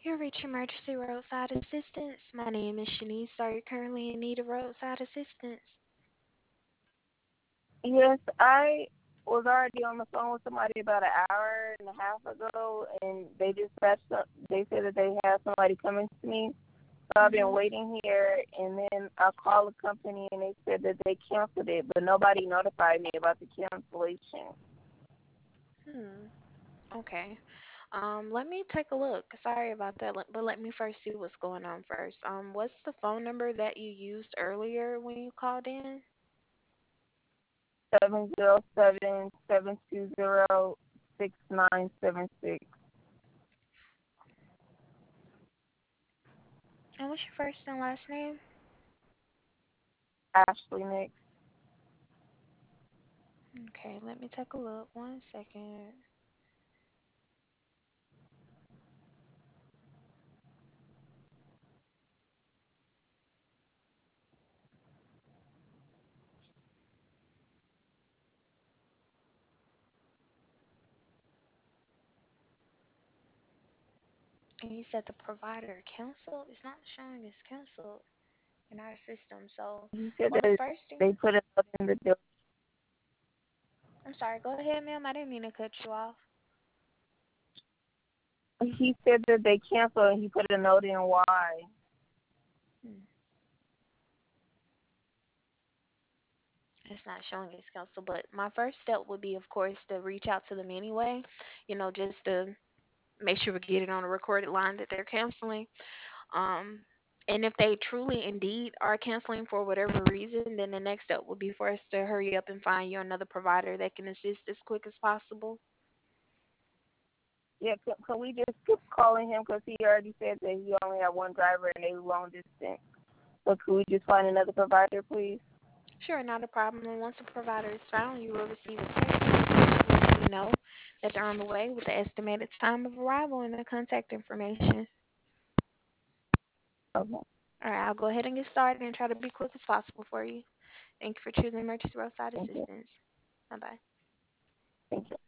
You reach emergency roadside assistance. My name is Shanice. Are you currently in need of roadside assistance? Yes, I was already on the phone with somebody about an hour and a half ago, and they dispatched. They said that they had somebody coming to me. So I've been Mhm. waiting here, and then I called the company, and they said that they canceled it, but nobody notified me about the cancellation. Hmm. Okay. Let me take a look. Sorry about that, but let me first see what's going on first. What's the phone number that you used earlier when you called in? 707-720-6976. And what's your first and last name? Ashley Nix. Okay, let me take a look. 1 second. And you said the provider canceled? It's not showing it's canceled in our system. So, He said well, the that first they thing, put a note in the bill. I'm sorry, go ahead, ma'am. I didn't mean to cut you off. He said that they canceled, and he put a note in why. Hmm. It's not showing it's canceled, but my first step would be, of course, to reach out to them anyway, just to make sure we get it on a recorded line that they're canceling. Um, and if they truly indeed are canceling for whatever reason, then the next step would be for us to hurry up and find you another provider that can assist as quick as possible. Yeah, can we just keep calling him because he already said that he only had one driver and they long distance. So could we just find another provider, please? Sure, not a problem. And once a provider is found, you will receive a text message letting you know that they're on the way with the estimated time of arrival and the contact information. Okay, All right, I'll go ahead and get started and try to be quick as possible for you. Thank you for choosing Emergency Roadside thank you. Assistance. Bye bye. Thank you.